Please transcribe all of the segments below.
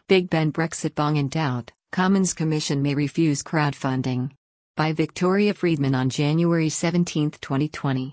Big Ben Brexit bong in doubt, Commons Commission may refuse crowdfunding. By Victoria Friedman on January 17, 2020.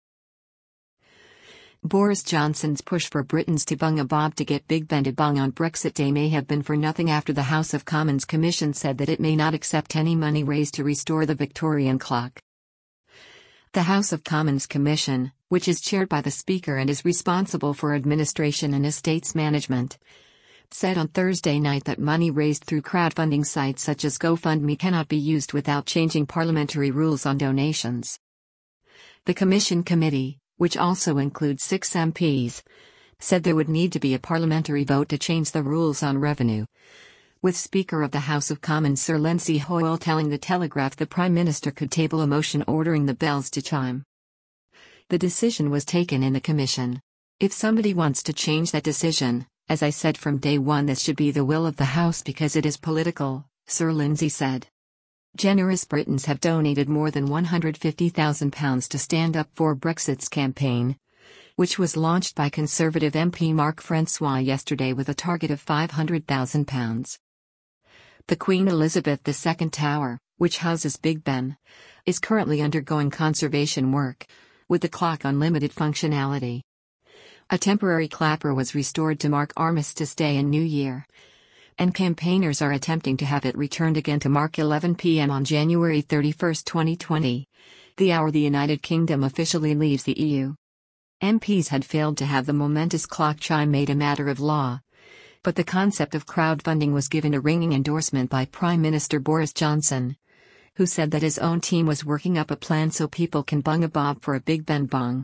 Boris Johnson's push for Britons to bung a bob to get Big Ben to bung on Brexit Day may have been for nothing after the House of Commons Commission said that it may not accept any money raised to restore the Victorian clock. The House of Commons Commission, which is chaired by the Speaker and is responsible for administration and estates management, said on Thursday night that money raised through crowdfunding sites such as GoFundMe cannot be used without changing parliamentary rules on donations. The Commission Committee, which also includes 6 MPs, said there would need to be a parliamentary vote to change the rules on revenue, with Speaker of the House of Commons Sir Lindsay Hoyle telling The Telegraph the Prime Minister could table a motion ordering the bells to chime. The decision was taken in the Commission. If somebody wants to change that decision, as I said from day one, this should be the will of the House because it is political, Sir Lindsay said. Generous Britons have donated more than £150,000 to Stand Up for Brexit's campaign, which was launched by Conservative MP Mark Francois yesterday with a target of £500,000. The Queen Elizabeth II Tower, which houses Big Ben, is currently undergoing conservation work, with the clock on limited functionality. A temporary clapper was restored to mark Armistice Day and New Year, and campaigners are attempting to have it returned again to mark 11 p.m. on January 31, 2020, the hour the United Kingdom officially leaves the EU. MPs had failed to have the momentous clock chime made a matter of law, but the concept of crowdfunding was given a ringing endorsement by Prime Minister Boris Johnson, who said that his own team was working up a plan so people can bung a bob for a Big Ben bong.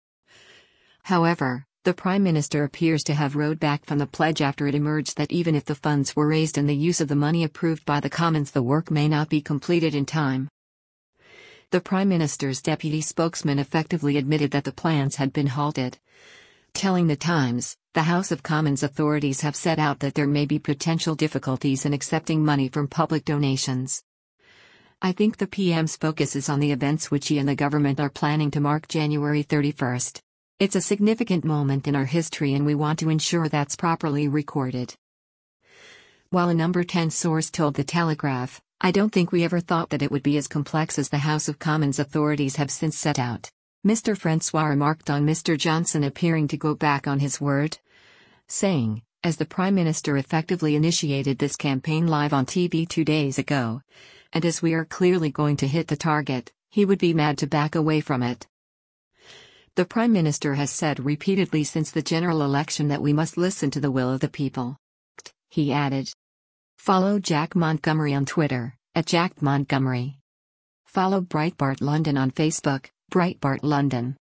However, the Prime Minister appears to have rowed back from the pledge after it emerged that even if the funds were raised and the use of the money approved by the Commons, the work may not be completed in time. The Prime Minister's deputy spokesman effectively admitted that the plans had been halted, telling The Times, the House of Commons authorities have set out that there may be potential difficulties in accepting money from public donations. I think the PM's focus is on the events which he and the government are planning to mark January 31st. It's a significant moment in our history and we want to ensure that's properly recorded. While a number 10 source told The Telegraph, I don't think we ever thought that it would be as complex as the House of Commons authorities have since set out. Mr. Francois remarked on Mr. Johnson appearing to go back on his word, saying, as the Prime Minister effectively initiated this campaign live on TV 2 days ago, and as we are clearly going to hit the target, he would be mad to back away from it. The Prime Minister has said repeatedly since the general election that we must listen to the will of the people. He added. Follow Jack Montgomery on Twitter, @JackMontgomery. Follow Breitbart London on Facebook, Breitbart London.